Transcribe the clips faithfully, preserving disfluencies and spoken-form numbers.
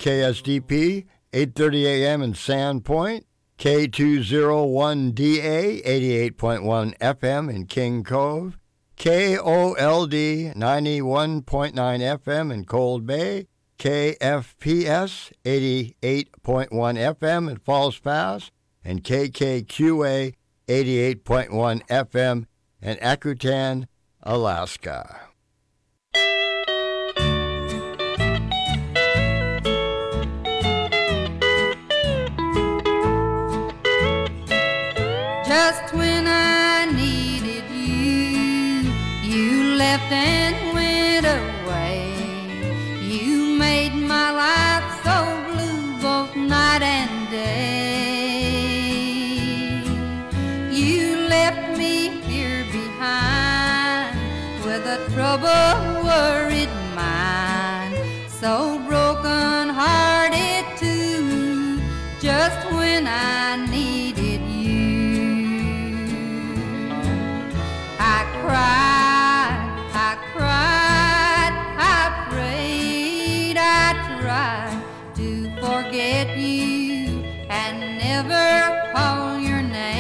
K S D P, eight thirty a.m. in Sandpoint, K two oh one D A, eighty-eight point one F M in King Cove, K O L D, ninety-one point nine F M in Cold Bay, K F P S, eighty-eight point one F M in Falls Pass, and K K Q A, eighty-eight point one F M in Akutan, Alaska. Just when I needed you, you left and went away. You made my life so blue both night and day. You left me here behind with a troubled, worried mind, so broken hearted too, just when I needed you. I cried, I cried, I prayed, I tried to forget you and never call your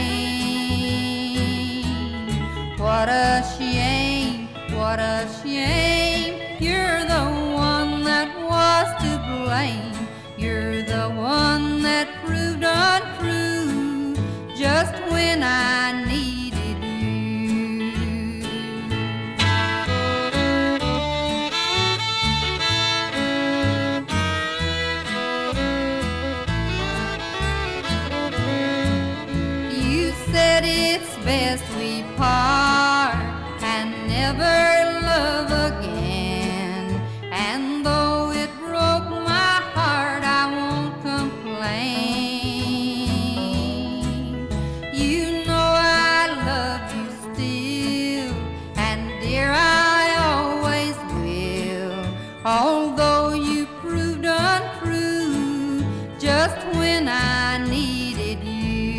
name. What a shame, what a shame, you're the one that was to blame. You're the one that proved untrue just when I needed said it's best we part and never love again. And though it broke my heart, I won't complain. You know I love you still, and dear, I always will. Although you proved untrue just when I needed you.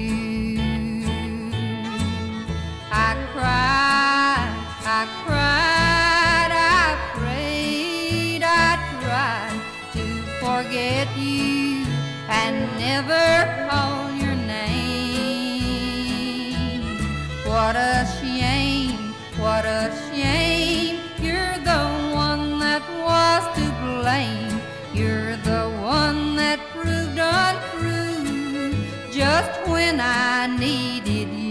I cried, I cried, I prayed, I tried to forget you and never call your name. What a shame, what a shame, you're the one that was to blame. You're the one that proved untrue just when I needed you.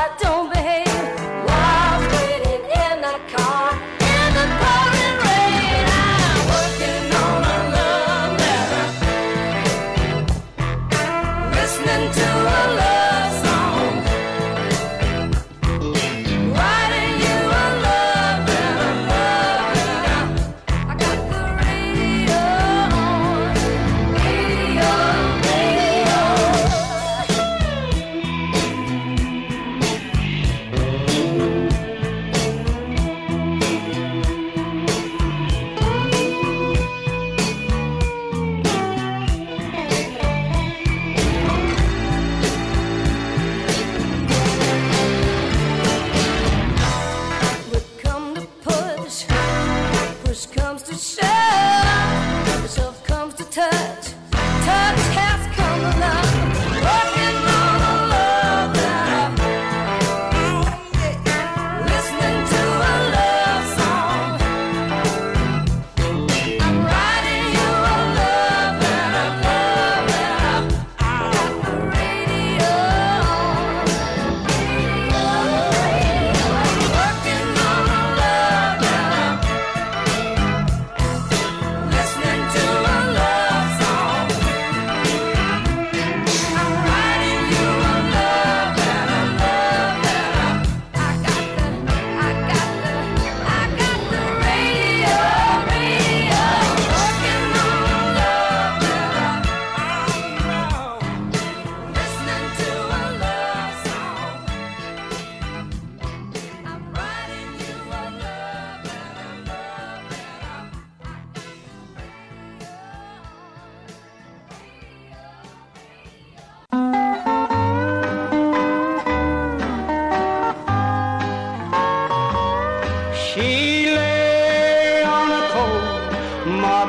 Rain.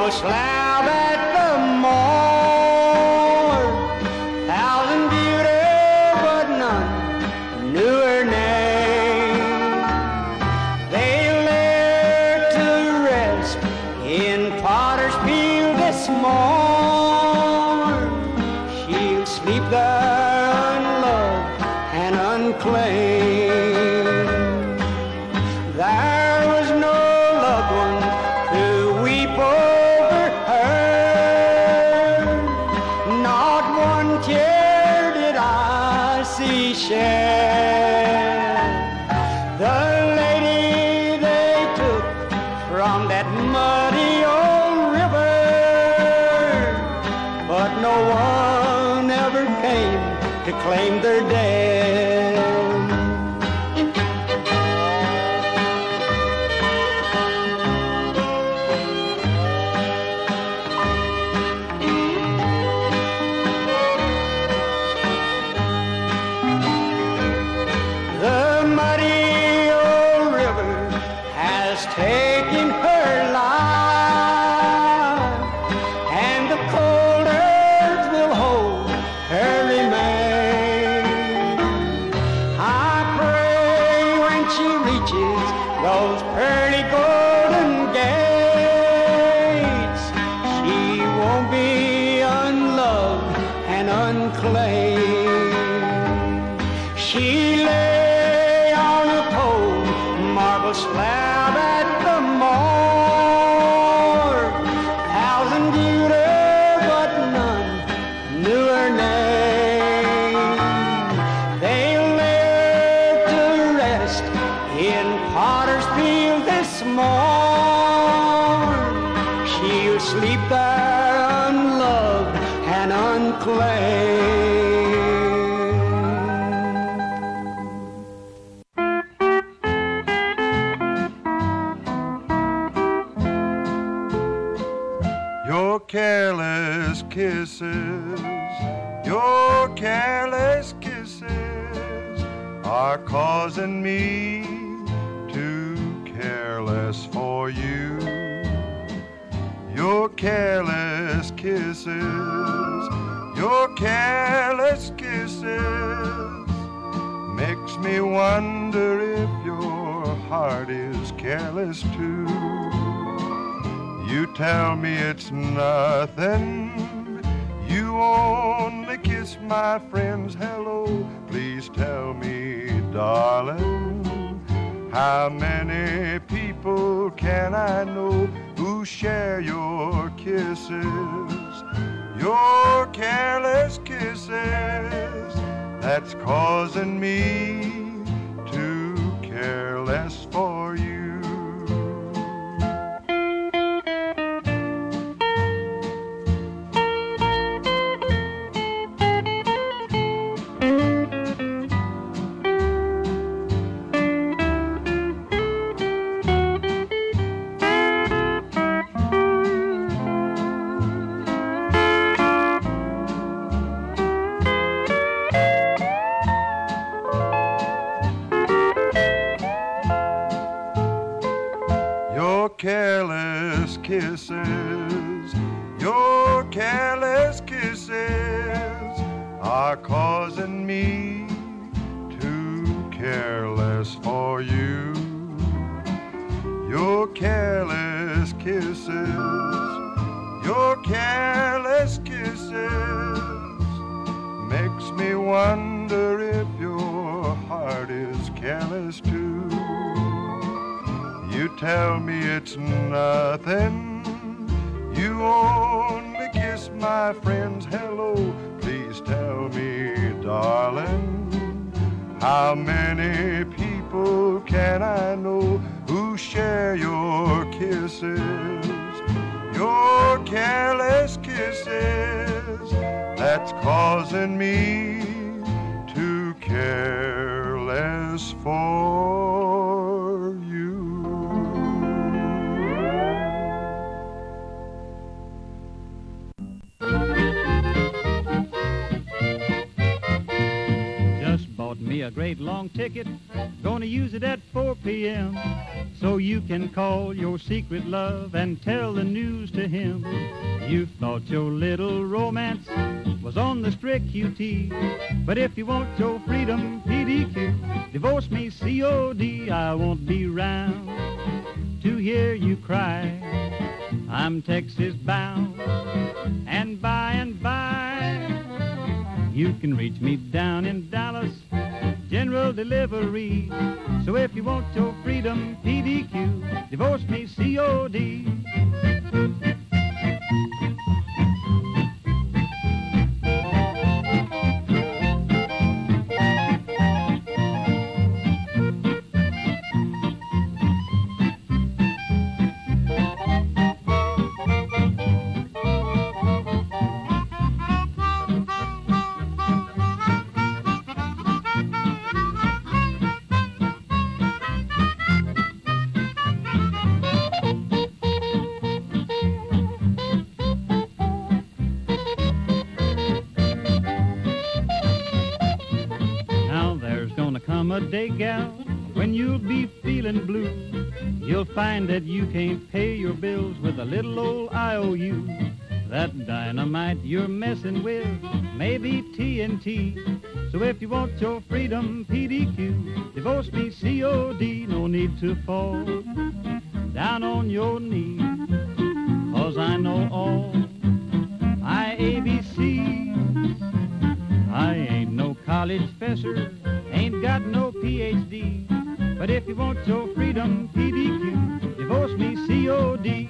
marble slab at the morgue. Thousand beauty, but none knew her name. They lay her to rest in Potter's Field this morn. She'll sleep there unloved and unclaimed. There was no loved one to weep over her. Not one tear did I see shed. The lady they took from that muddy old river, but no one ever came to claim their dead. The muddy old river has taken her life, and the cold earth will hold her remains. I pray when she reaches those pearly golden gates, she won't be unloved and unclaimed. She lay on a cold marble slab at the morgue. Thousand beauty, but none knew her name. They lay her to rest in Potter's Field this morn. She'll sleep there unloved and unclaimed. Your careless kisses, your careless kisses are causing me to care less for you. Your careless kisses, your careless kisses makes me wonder if your heart is careless too. You tell me it's nothing, you only kiss my friends hello. Please tell me, darling, how many people can I know who share your kisses, your careless kisses, that's causing me to care less for you. Careless kisses, your careless kisses are causing me to care less for you. Your careless kisses, your careless kisses makes me wonder if your heart is careless too. You tell me it's nothing, you only kiss my friends hello. Please tell me, darling, how many people can I know who share your kisses, your careless kisses, that's causing me to care less for you. Just bought me a great long ticket, gonna use it at four p.m. so you can call your secret love and tell the news to him. You thought your little romance was on the strict Q T, but if you want your freedom, P D Q, divorce me C O D. I won't be round to hear you cry. I'm Texas bound, and by and by you can reach me down in Dallas, general delivery. So if you want your freedom, P D Q, divorce me C O D. A day, gal, when you'll be feeling blue, you'll find that you can't pay your bills with a little old I O U. That dynamite you're messing with may be T N T. So if you want your freedom, P D Q, divorce me C O D. No need to fall down on your knees, 'cause I know all my A B Cs. I ain't no college professor, ain't got no P H D, but if you want your freedom, P D Q, divorce me C O D.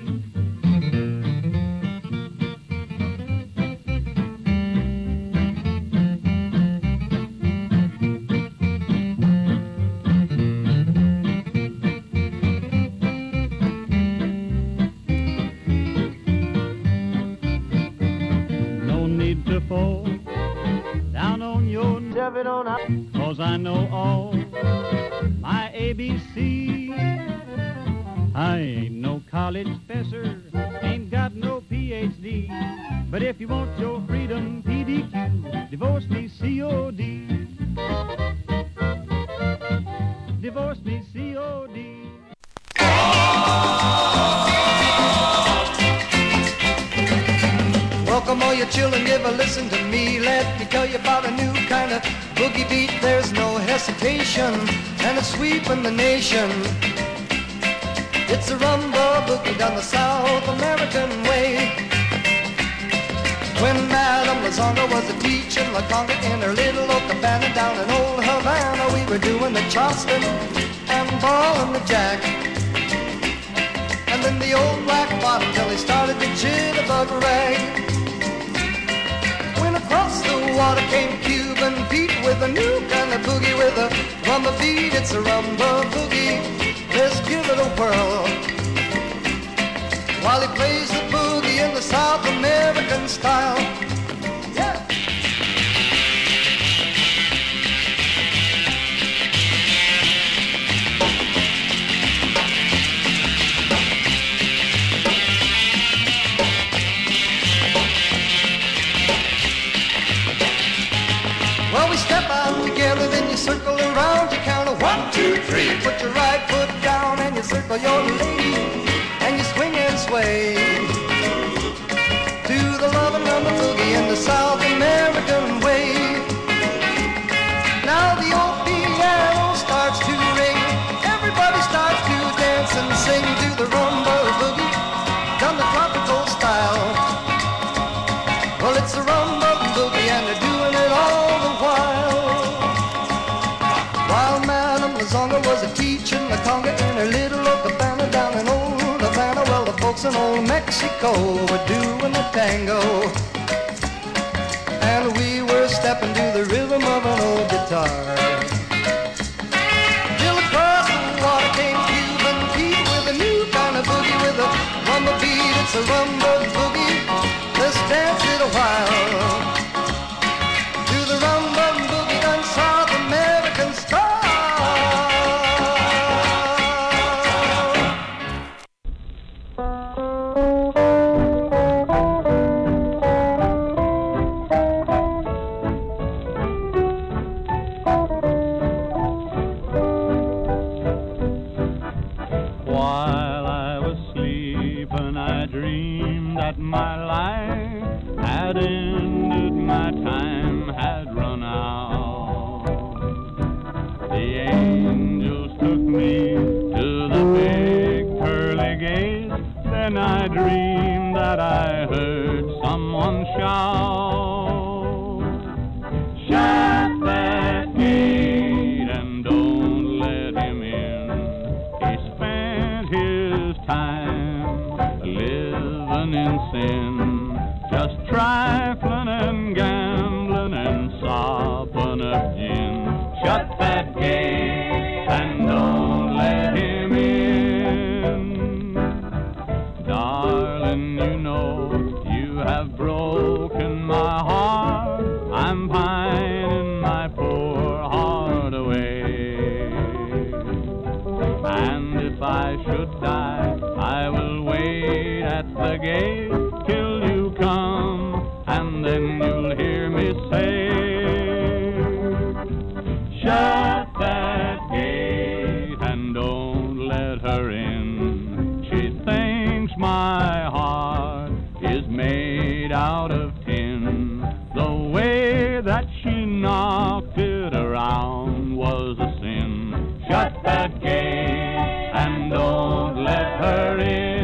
No need to fall down on your knees, 'cause I know all my A B C. I ain't no college professor, ain't got no P H D, but if you want your freedom, P D Q, divorce me C O D. Divorce me C O D. Welcome all your children, ever listen to me. Let me tell you about a new kind of boogie beat. There's no hesitation, and it's sweeping the nation. It's a rumba boogie down the South American way. When Madame Lazonga was a teaching La Conga in her little old cabana down in old Havana, we were doing the Charleston and ballin' the jack. And then the old black bottom till he started to jitterbug rag. Across the water came Cuban Pete with a new kind of boogie with a rumba beat. It's a rumba boogie, let's give it a whirl. While he plays the boogie in the South American style. Yeah. Well, we step out together, then you circle around, you count a one, two, three. Put your right foot down and you circle your lady, and you swing and sway to the lovin' rumba boogie in the South American way. Now the old piano starts to ring, everybody starts to dance and sing to the rumba boogie, done the tropical style. Well, it's a rumba boogie and they're doing it all the while. While Madame Lazonga was a teaching La Conga in her little old cabana down in old Havana, well, the folks in old Mexico were doing the tango, and we were stepping to the rhythm of an old guitar. Till across the water came Cuban Pete with a new kind of boogie with a rumba beat. It's a rumba boogie, let's dance it a while. To the rumba boogie done South American style. sleeping, I dreamed that my life had ended, my time had run out. The angels took me to the big pearly gate, then I dreamed that I heard someone shout, shut that gate and don't let him in. He spent his time living in sin, just trifling and gambling and sopping up gin. Shut that gate and don't let him in. Darling, you know you have broken my heart. I'm pining my poor heart away. And if I should die, I will wait at the gate till you come, and then you'll hear me say, shut that gate and don't let her in. She thinks my heart is made out of tin. The way that she knocked it around was a sin. Shut that gate and don't let her in.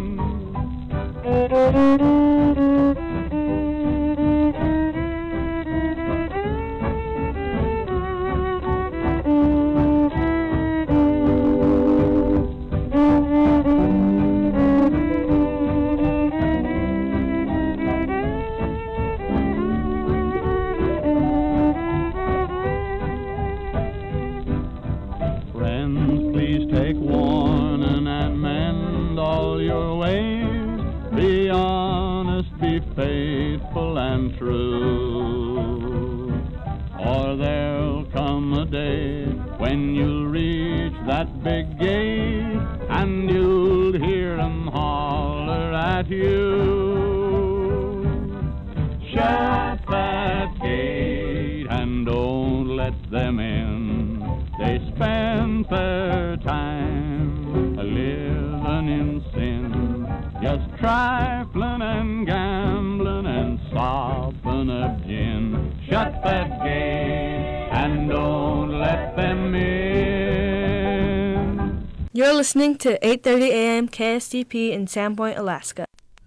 Friends, please take warning and mend all your ways. Be honest, be faithful and true. Or there'll come a day when you'll reach that big gate and you'll hear 'em holler at you. Shut that gate and don't let them in. They spend their time living in sin, just trifling and gambling and sopping up gin. Shut that gate and don't let them in. You're listening to eight thirty A M K S T P in Sandpoint, Alaska.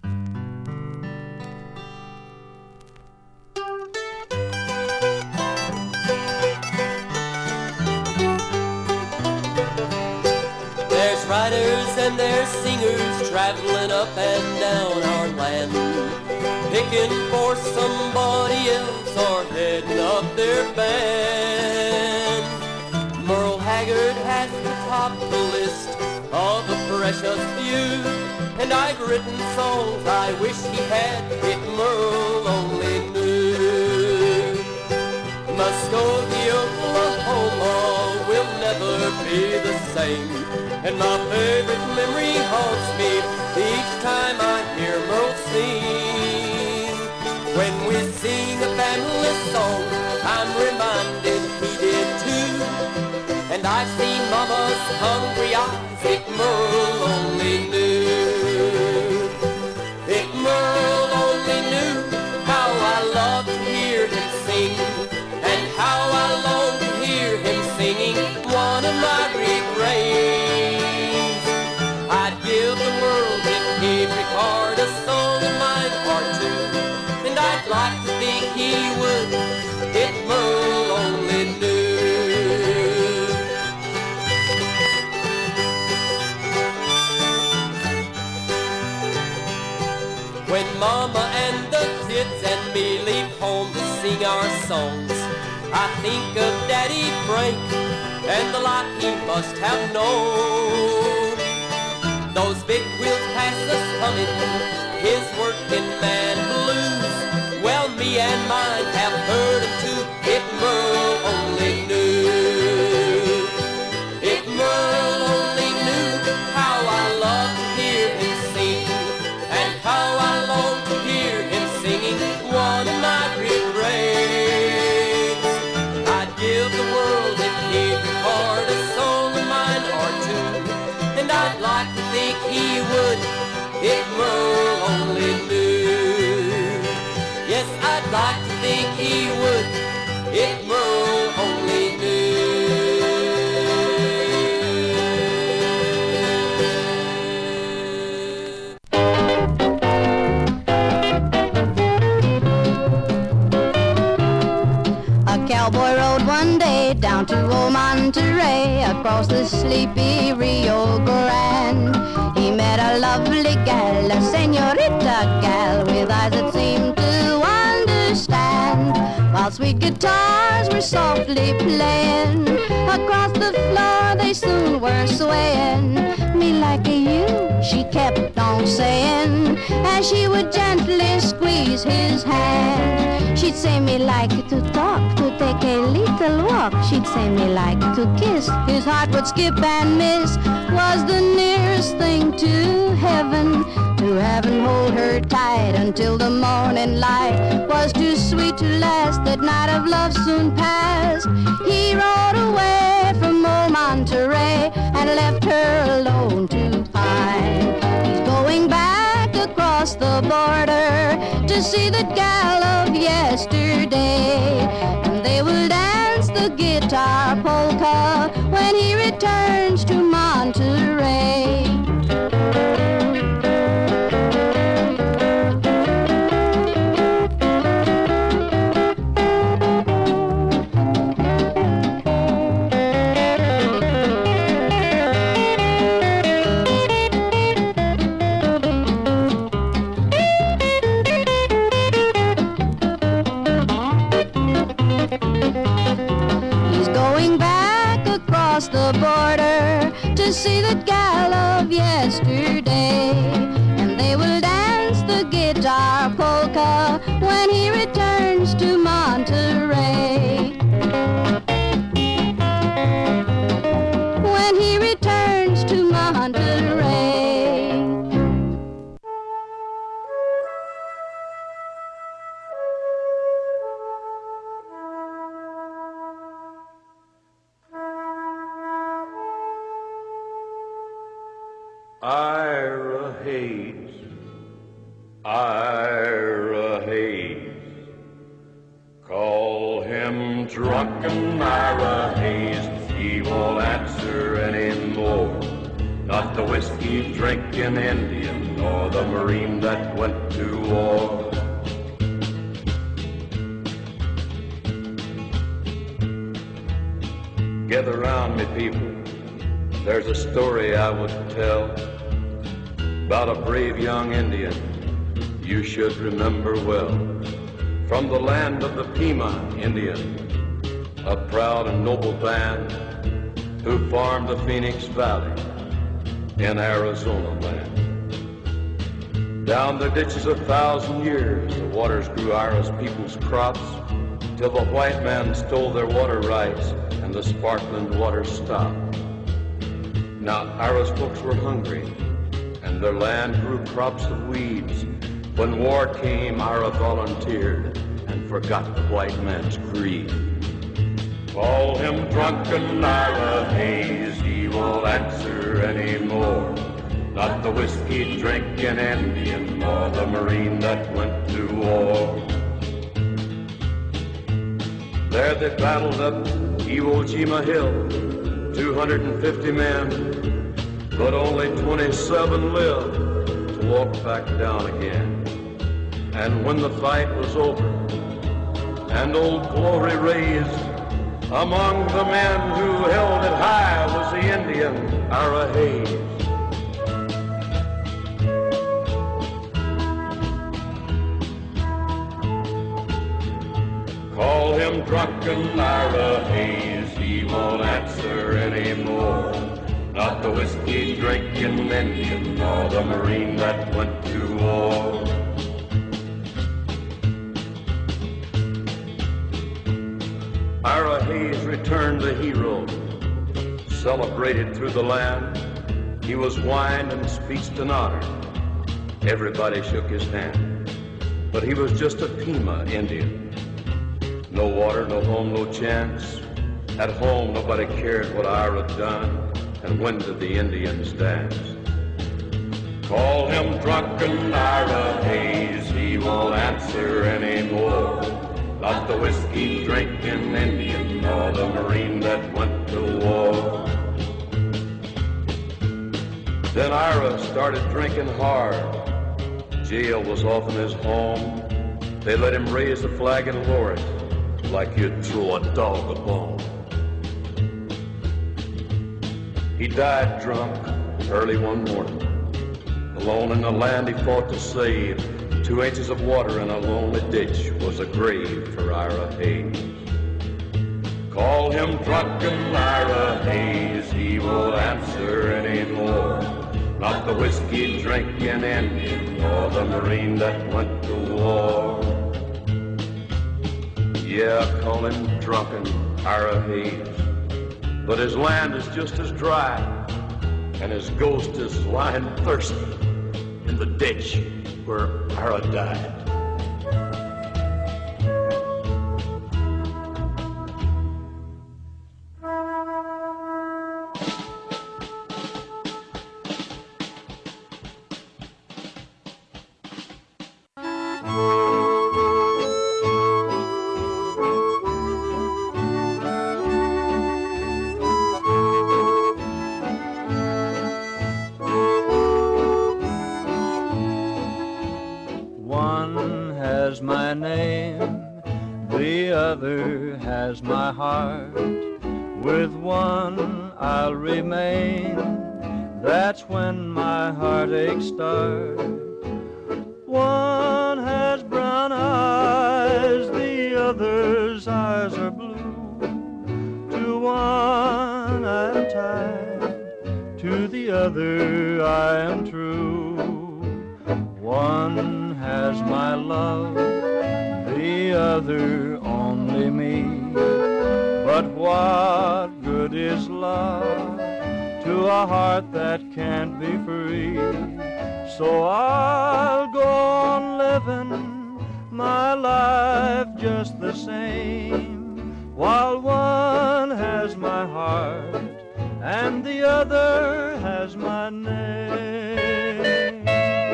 There's writers and there's singers traveling up and down our land, picking for somebody else or heading up their band. Merle Haggard has to top the list of a precious few, and I've written songs I wish he had if Merle only knew. Muskogee, Oklahoma will never be the same, and my favorite memory haunts me each time I hear Merle sing. When we sing a family song, I'm reminded he did too, and I've seen Mama's hungry eyes if Merle only knew. If Merle only knew how I love to hear him sing, and how I long to hear him singing one of my refrains. I'd give the world if he'd record a song of mine or two, and I'd like to think he would if Merle only knew. When Mama and the kids and me leave home to sing our songs, I think of Daddy Frank and the life he must have known. Those big wheels pass us humming his working man blues. Well, me and mine have heard him too if Merle only knew. If Merle only knew how I love to hear him sing, and how I long to hear him singing one of my refrains. I'd give the world if he'd record a song of mine or two, and I'd like to think he would if Merle only knew. Yes, I'd like to think he would, if Merle only Cowboy rode one day down to old Monterey, across the sleepy Rio Grande. He met a lovely gal, a senorita gal, with eyes that seemed to understand. While sweet guitars were softly playing, across the floor they soon were swaying. Me like a you, she kept on saying, as she would gently squeeze his hand. She'd say me like to talk, to take a little walk. She'd say me like to kiss. His heart would skip and miss. Was the nearest thing to heaven, to have and hold her tight until the morning light. Was too sweet to last, that night of love soon passed. He rode away from old Monterey and left her alone to pine. He's going back across the border to see the gal of yesterday, and they will dance the guitar polka when he returns to Monterey. The border to see the gal of yesterday, and they will dance the guitar polka when he returns to Monterey. When he returns to Monterey. Ira Hayes, Ira Hayes, call him drunken Ira Hayes, he won't answer anymore. Not the whiskey drinking Indian, nor the Marine that went to war. Gather round me, people, there's a story I would tell about a brave young Indian you should remember well. From the land of the Pima Indian, a proud and noble band who farmed the Phoenix Valley in Arizona land. Down the ditches a thousand years, the waters grew Ira's people's crops, till the white man stole their water rights and the sparkling water stopped. Now Ira's folks were hungry, and their land grew crops of weeds. When war came, Ira volunteered and forgot the white man's creed. Call him drunken Ira Hayes, he won't answer anymore. Not the whiskey drinking Indian, nor the Marine that went to war. There they battled up Iwo Jima Hill, two hundred fifty men, but only twenty-seven lived to walk back down again. And when the fight was over and Old Glory raised, among the men who held it high was the Indian Ira Hayes. Call him drunken Ira Hayes, he won't answer anymore. Not the whiskey drinking Indian, nor the Marine that went to war. Ira Hayes returned a hero, celebrated through the land. He was wined and speeched and honored. Everybody shook his hand, but he was just a Pima Indian. No water, no home, no chance. At home, nobody cared what Ira done, and when did the Indians dance? Call him drunken Ira Hayes, he won't answer anymore. Not the whiskey drinking Indian or the Marine that went to war. Then Ira started drinking hard. Jail was often his home. They let him raise the flag and lower it like you'd throw a dog a bone. He died drunk early one morning, alone in the land he fought to save. Two inches of water in a lonely ditch was a grave for Ira Hayes. Call him drunken Ira Hayes, he won't answer anymore. Not the whiskey drinking Indian or the Marine that went to war. Yeah, call him drunken Ira Hayes, but his land is just as dry, and his ghost is lying thirsty in the ditch where Ira died. My name, the other has my heart. With one I'll remain, that's when my heartaches start. One has brown eyes, the other's eyes are blue. To one I'm tied, to the other I am true. One has my love, the other only me. But what good is love to a heart that can't be free? So I'll go on living my life just the same, while one has my heart and the other has my name.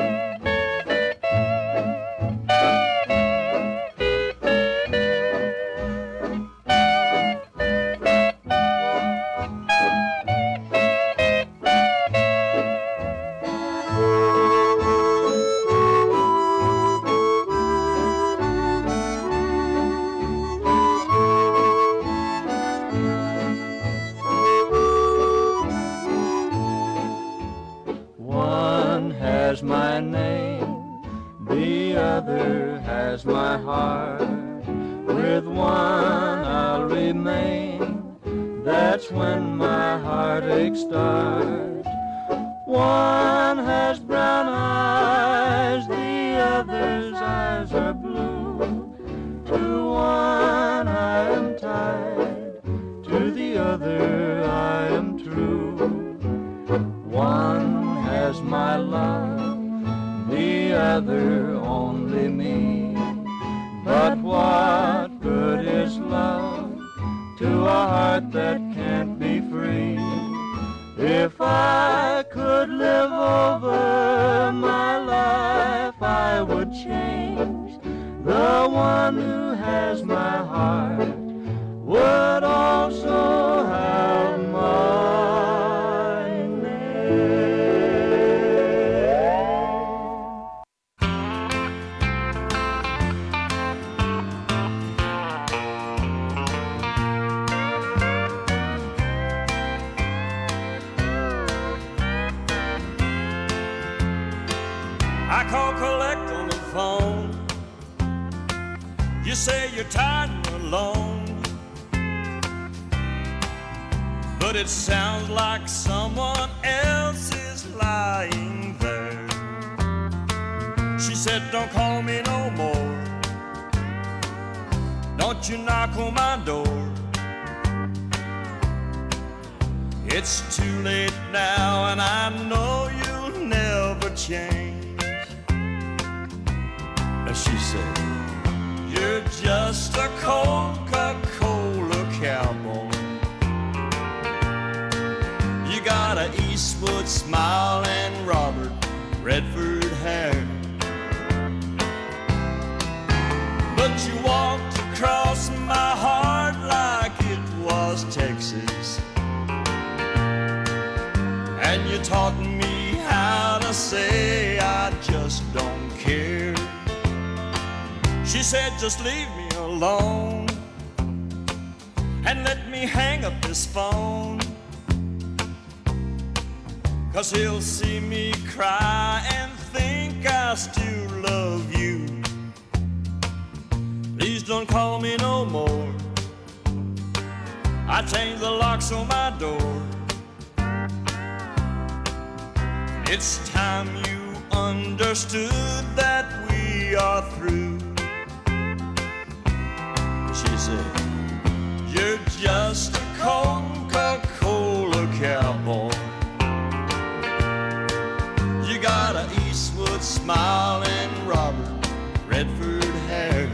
My name, the other has my heart. With one I'll remain, that's when my heartache starts. One has brown eyes, the other's eyes are blue. To one I am tied, to the other I am true. One has my love, the other only me. But what good is love to a heart that can't be free? If I could live over my life, I would change. The one who has my heart would also have my name. I call collect on the phone. You say you're tired and alone, but it sounds like someone else is lying there. She said, don't call me no more, don't you knock on my door. It's too late now and I know you'll never change. She said, you're just a Coca-Cola cowboy. You got a Eastwood smile and Robert Redford hair. But you walked across my heart like it was Texas, and you taught me how to say I just don't care. She said, just leave me alone and let me hang up this phone, 'cause he'll see me cry and think I still love you. Please don't call me no more. I changed the locks on my door. It's time you understood that we are through. She said, you're just a Coca-Cola cowboy. You got a Eastwood smile and Robert Redford hair.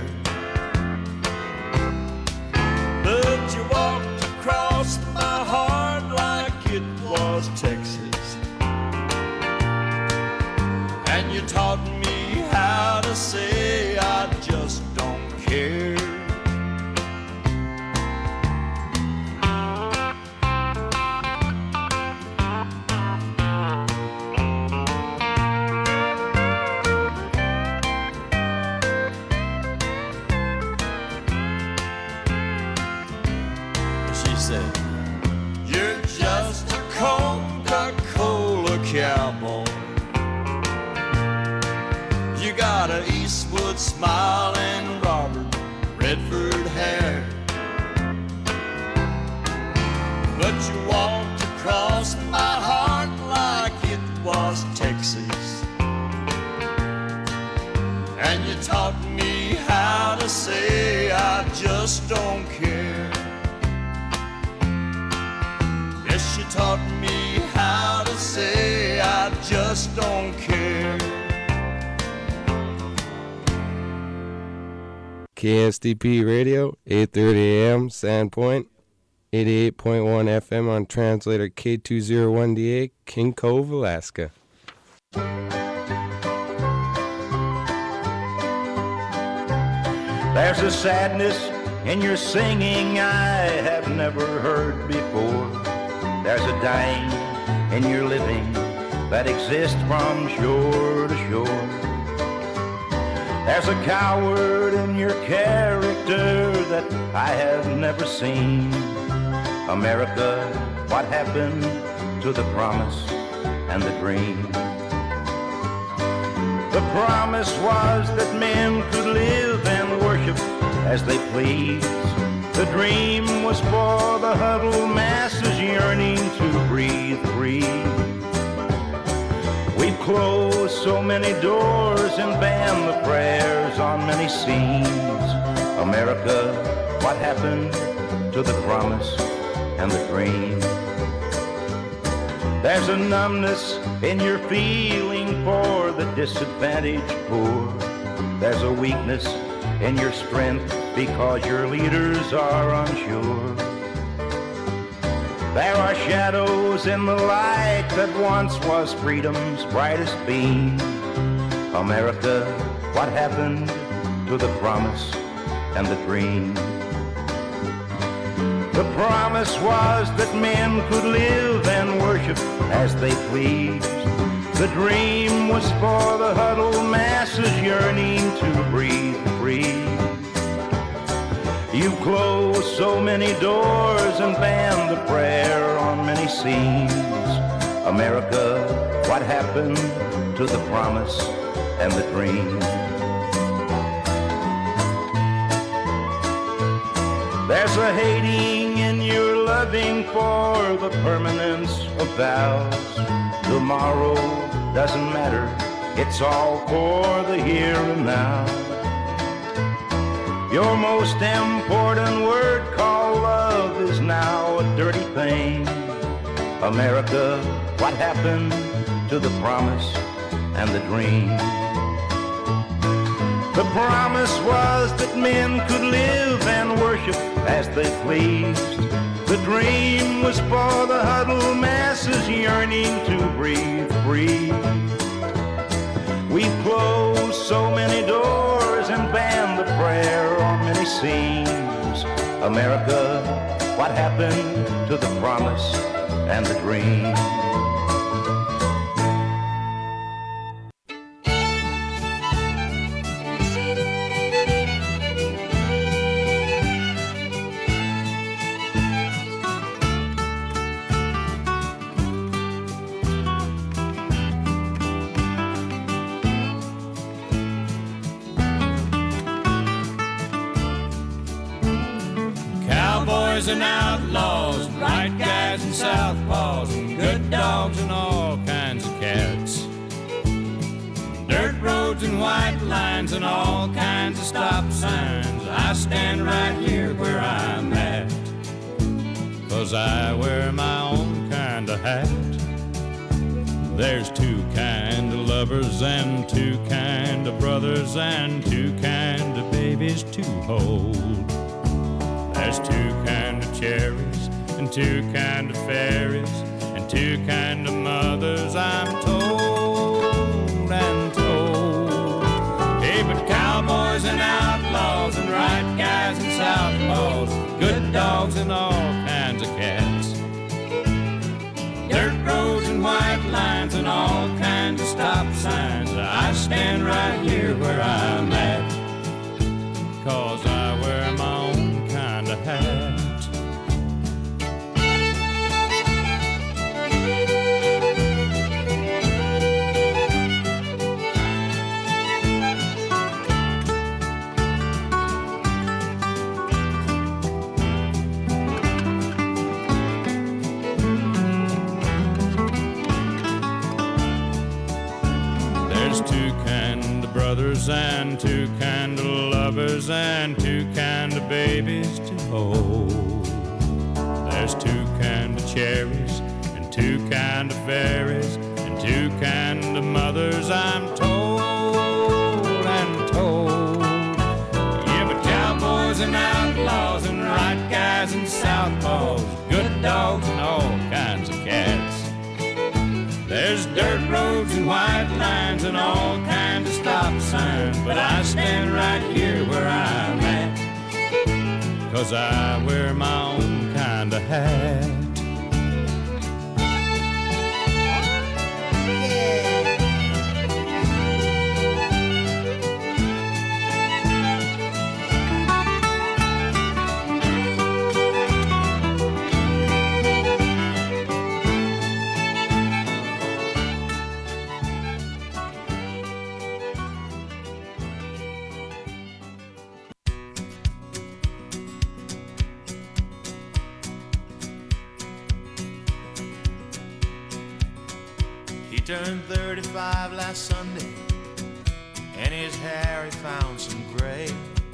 But you walked across my heart like it was Texas, and you taught me how to say I just don't care. You're just a Coca-Cola cowboy. You got a Eastwood smile and Robert Redford hair. But you walked across my heart like it was Texas, and you taught me how to say I just don't care. She taught me how to say I just don't care. K S D P Radio, eight thirty a m, Sandpoint, eighty-eight point one F M on translator K two oh one D A, King Cove, Alaska. There's a sadness in your singing I have never heard before. There's a dying in your living that exists from shore to shore. There's a coward in your character that I have never seen. America, what happened to the promise and the dream? The promise was that men could live and worship as they please. The dream was for the huddled masses yearning to breathe free. We've closed so many doors and banned the prayers on many scenes. America, what happened to the promise and the dream? There's a numbness in your feeling for the disadvantaged poor. There's a weakness in your strength because your leaders are unsure. There are shadows in the light that once was freedom's brightest beam. America, what happened to the promise and the dream? The promise was that men could live and worship as they pleased. The dream was for the huddled masses yearning to breathe free. You've closed so many doors and banned the prayer on many scenes. America, what happened to the promise and the dream? There's a hating in your loving for the permanence of vows. Tomorrow doesn't matter, it's all for the here and now. Your most important word called love is now a dirty thing. America, what happened to the promise and the dream? The promise was that men could live and worship as they pleased. The dream was for the huddled masses yearning to breathe free. We've closed so many doors and banned the prayer on many seams. America, what happened to the promise and the dream? Cowboys and outlaws, right guys and southpaws, and good dogs and all kinds of cats. Dirt roads and white lines and all kinds of stop signs. I stand right here where I'm at, 'cause I wear my own kind of hat. There's two kind of lovers and two kind of brothers and two kind of babies to hold. There's two kind of cherries and two kind of fairies and two kind of mothers, I'm told and told. Hey, but cowboys and outlaws and right guys and southpaws, good dogs and all kinds of cats. Dirt roads and white lines and all kinds of stop signs. I stand right here where I'm at, 'cause I wear my own kind of hat. There's two kind of brothers and two kind of lovers and two kind of babies to hold. There's two kind of cherries and two kind of fairies and two kind of mothers, I'm told and told. Yeah, but cowboys and outlaws and right guys and southpaws, good dogs and all kinds of cats. There's dirt roads and white lines and all kinds of stop signs, but I stand right here where I'm at, 'cause I wear my own kind of hat. Turned thirty-five last Sunday, and his hair he found some gray.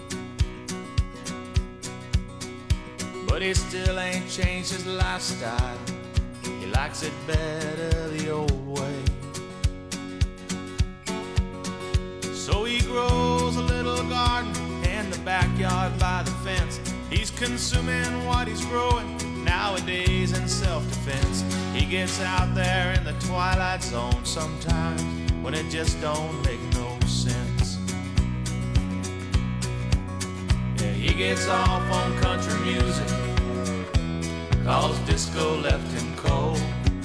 But he still ain't changed his lifestyle. He likes it better the old way. So he grows a little garden in the backyard by the fence. He's consuming what he's growing nowadays in self-defense. He gets out there in the twilight zone sometimes when it just don't make no sense. Yeah, he gets off on country music, 'cause disco left him cold.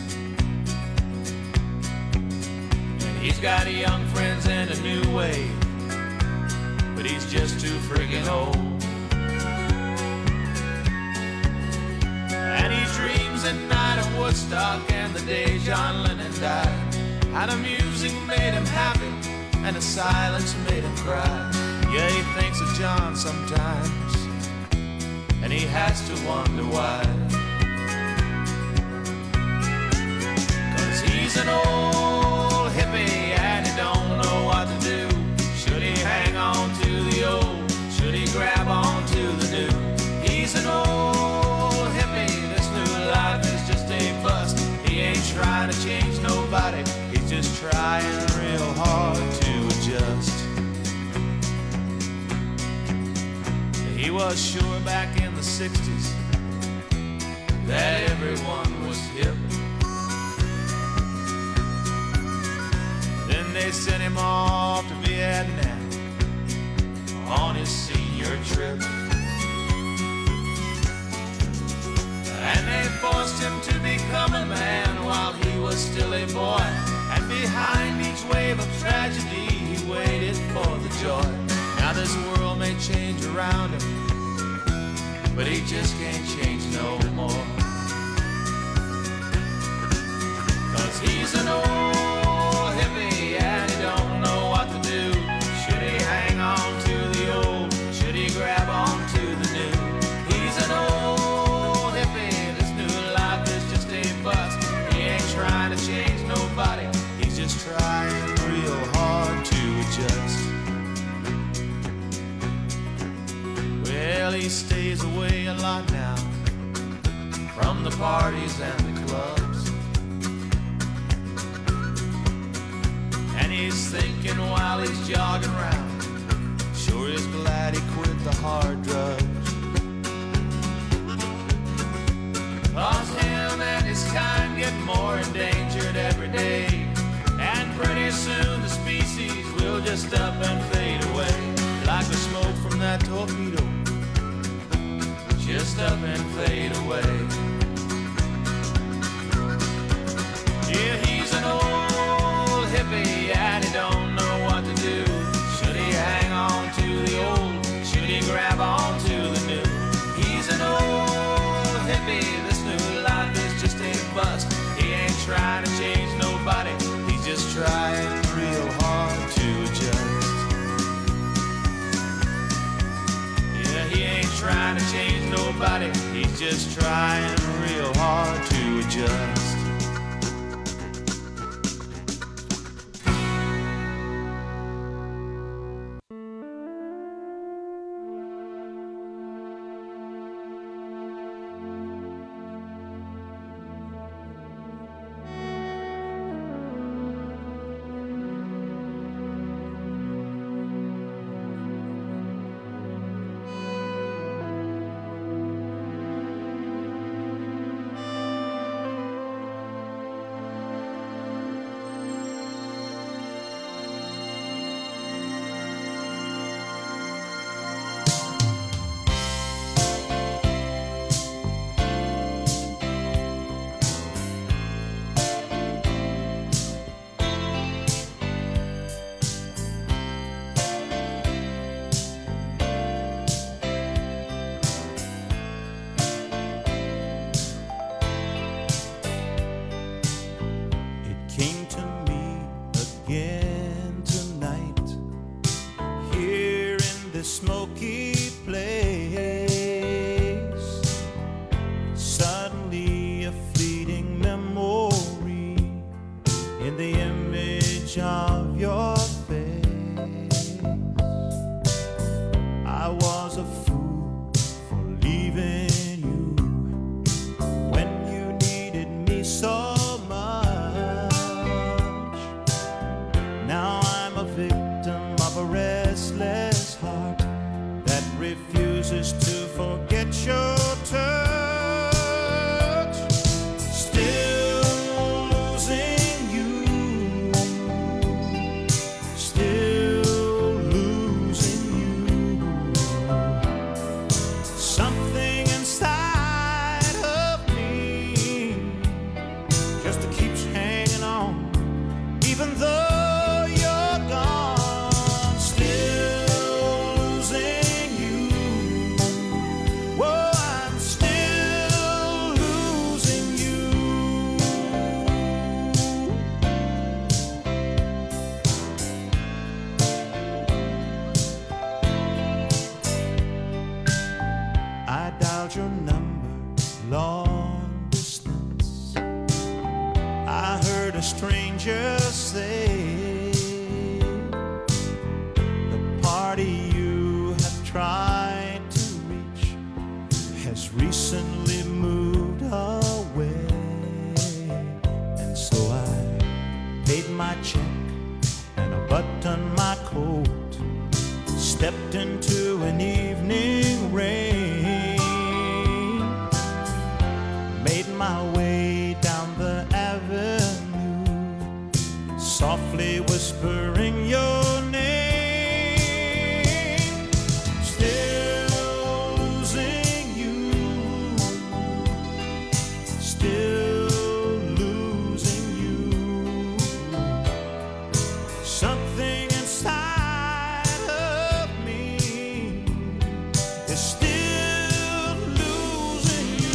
And he's got young friends and a new wave, but he's just too friggin' old. And he dreams at night of Woodstock and the day John Lennon died. How the music made him happy and the silence made him cry. Yeah, he thinks of John sometimes, and he has to wonder why. 'Cause he's an old hippie and he don't know what to do. Should he hang on to the old? Should he grab on to the new? He's an old hippie. Life is just a bust. He ain't trying to change nobody. He's just trying real hard to adjust. He was sure back in the sixties that everyone was hip. Then they sent him off to Vietnam on his senior trip. And they forced him to become a man while he was still a boy. And behind each wave of tragedy, he waited for the joy. Now this world may change around him, but he just can't change no more. 'Cause he's an old hippie and he don't know what to do. Should he hang on to the old? Should he grab on to the new? He's an old hippie, this new life is just a bust. He ain't trying to change nobody, he's just trying real hard to adjust. Well, he stays away a lot now from the parties and the clubs. And he's thinking while he's jogging around, sure is glad he quit the hard drugs. 'Cause him and his kind get more endangered every day. And pretty soon the species will just up and fade away. Like the smoke from that torpedo, just up and fade away. Yeah, he's an old hippie and he don't know what to do. Should he hang on to the old? Should he grab on to the new? He's an old hippie, this new life is just a bust. He ain't trying to change nobody, he's just trying real hard to adjust. Yeah, he ain't trying to change nobody, he's just trying real hard to adjust. Softly whisper whispering your name. Still losing you. Still losing you. Something inside of me is still losing you.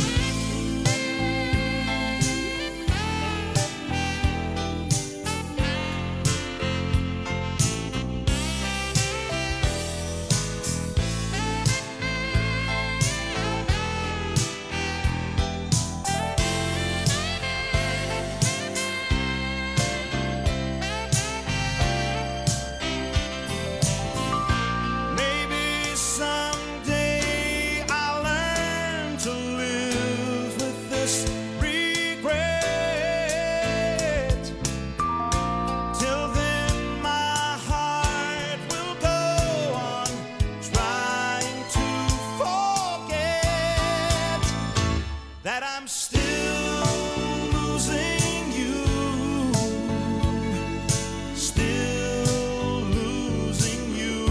Maybe someday I'll learn to live with this regret. Till then, my heart will go on trying to forget that I'm still losing you. Still losing you.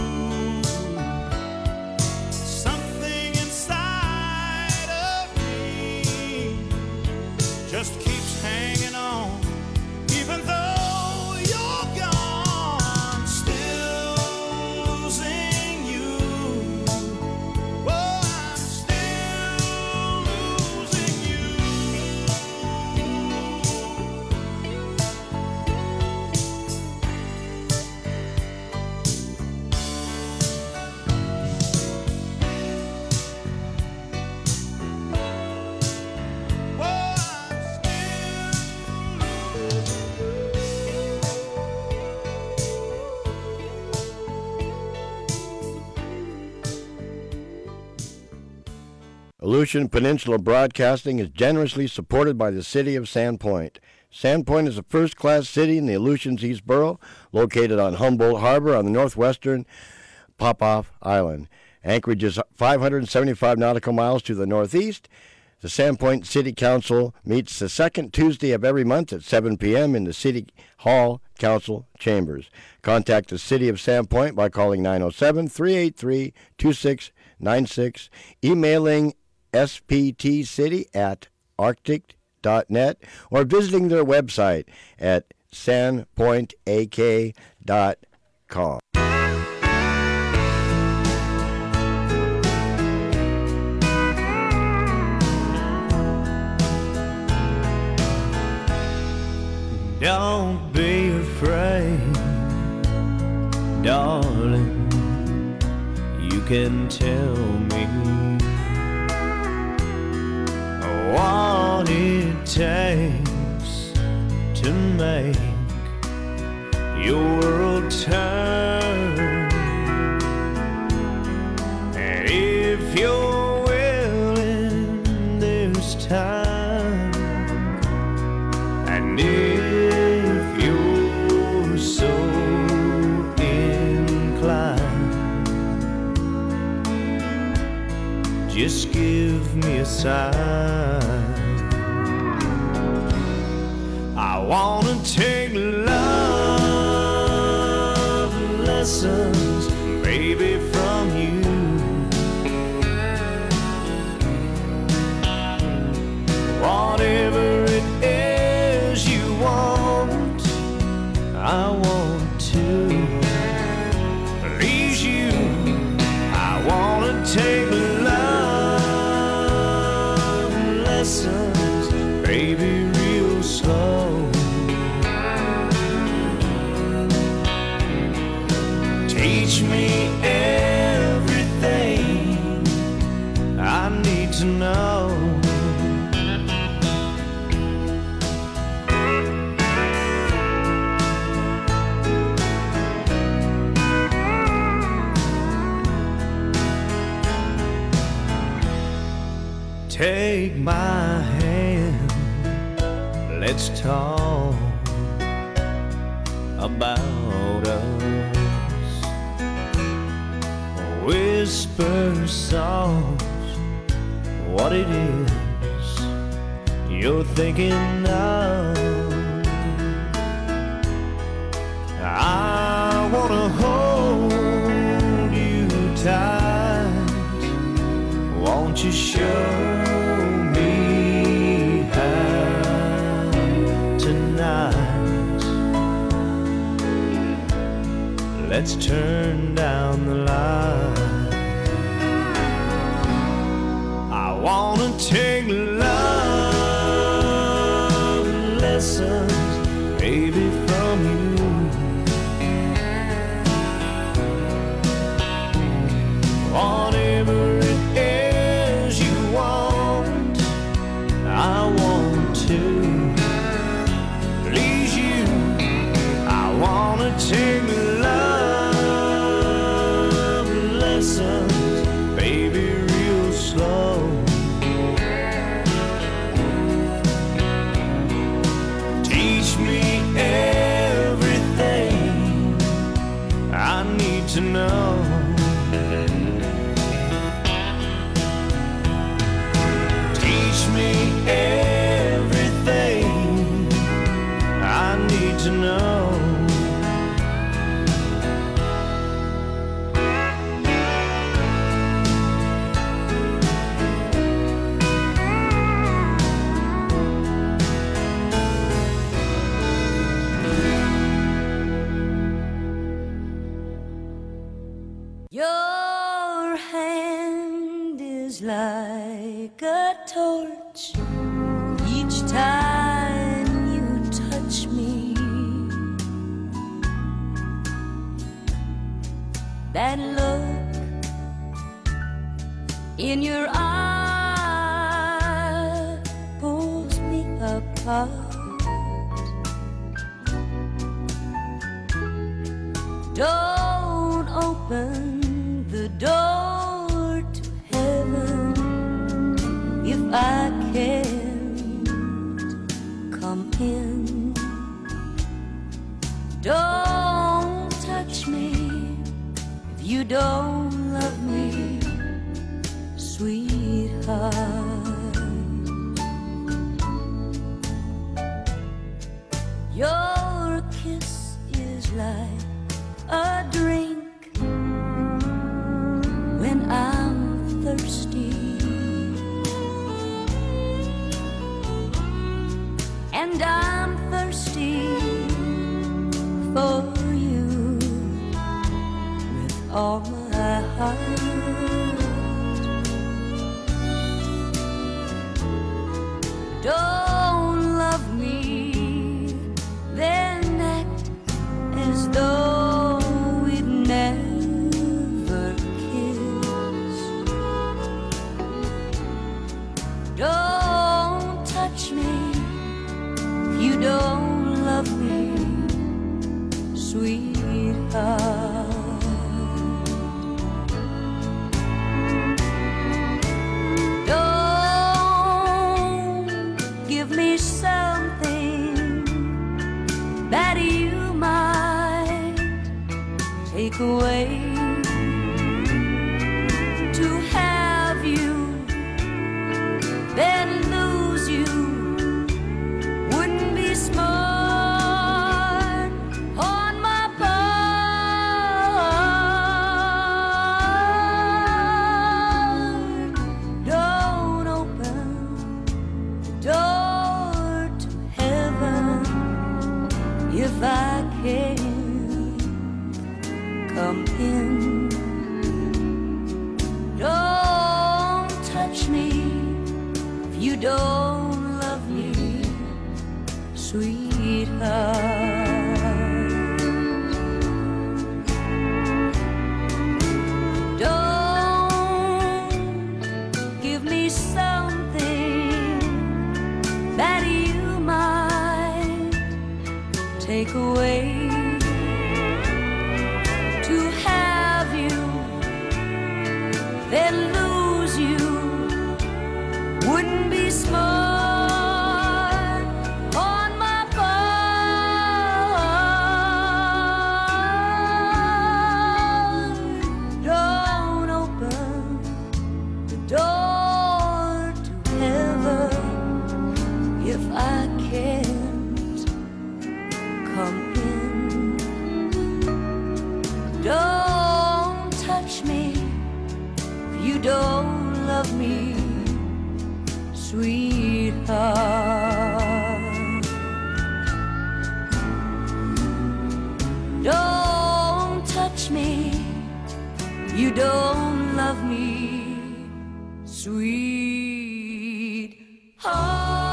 Something inside of me just keeps hanging on, even though you're gone. Still losing you. Oh, I'm still losing you. Aleutian Peninsula Broadcasting is generously supported by the City of Sandpoint. Sandpoint is a first-class city in the Aleutians East Borough, located on Humboldt Harbor on the northwestern Popoff Island. Anchorage is five hundred seventy-five nautical miles to the northeast. The Sandpoint City Council meets the second Tuesday of every month at seven p.m. in the City Hall Council Chambers. Contact the City of Sandpoint by calling nine oh seven, three eight three, two six nine six, emailing sptcity at arctic dot net, or visiting their website at sandpoint a k dot com. Don't be afraid, darling. You can tell me what it takes to make your world turn. And if you're willing, there's time. And if you're so inclined, just give me a sign. I wanna take love lessons, baby, from you. Whatever it is you want, I want to please you. I wanna take love lessons, baby, real slow. Teach me everything I need to know. Take my hand, let's talk about us. Whisper soft what it is you're thinking of. I won't you show me how tonight? Let's turn down the light. I wanna take love lessons, baby, from you. Whatever it is you want, I want to please you. I wanna take love lessons, baby, real slow. Teach me everything I need to know. Everything I need to know. Your hand is like a torch each time you touch me. That look in your eye pulls me apart. Don't open the door to heaven if I can't come in. Don't touch me if you don't love me, sweetheart. Your kiss is like a drink when I'm thirsty, and I'm thirsty for you with all my heart. Don't love me, then act as though we'd never kissed. Don't touch me if you don't love me, sweetheart. Don't give me something that you might take away. To have you, then lose you, wouldn't be smart on my part. Don't open the door to heaven if I can't come in. Don't touch me if you don't love me, sweetheart. Don't give me something that you might take away. To have you, then lose you, wouldn't be smart on my part. Don't open the door to heaven if I can't come in. Don't touch me if you don't love love me, sweetheart. Don't touch me, you don't love me, sweetheart.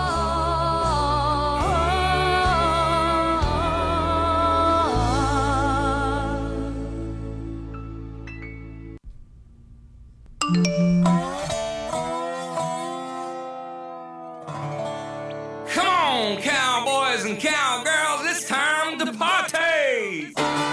Come on, cowboys and cowgirls, it's time to party!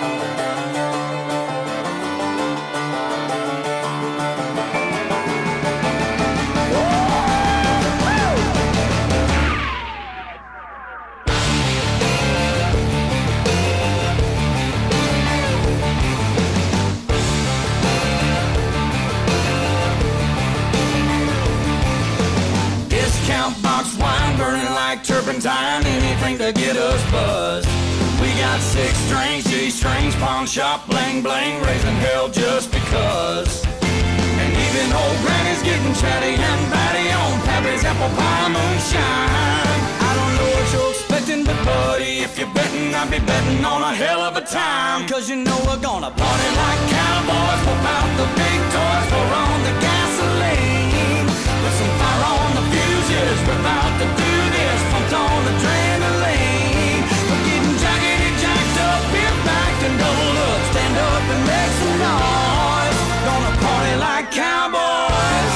Discount box wine burning like turpentine, anything to get us buzzed. We got six strings, G strings, pawn shop, bling bling, raising hell just because. And even old granny's getting chatty and batty on Pappy's apple pie moonshine. I don't know what you're expecting, but buddy, if you're betting, I'd be betting on a hell of a time. Cause you know we're gonna party like cowboys, pop out the big toys, pour on the gasoline. Put some fire on the fuses, we're about to do this, pumped on adrenaline. We're getting jaggedy, jacked up, beer backed and doubled up, stand up and make some noise. Gonna party like cowboys.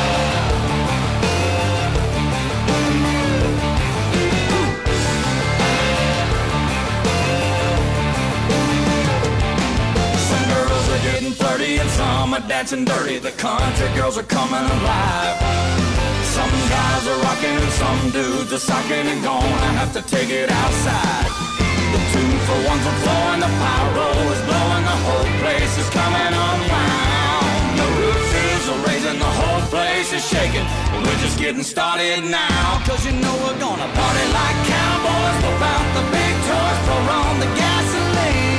Some girls are getting flirty and some are dancing dirty. The country girls are coming alive. Some guys are rocking and some dudes are socking and gonna have to take it outside. The two for ones are flowing, the pyro is blowing, the whole place is coming unwound. The roof is raising, the whole place is shaking. We're just getting started now, cause you know we're gonna party like cowboys. Pop out the big toys, pour on the gasoline.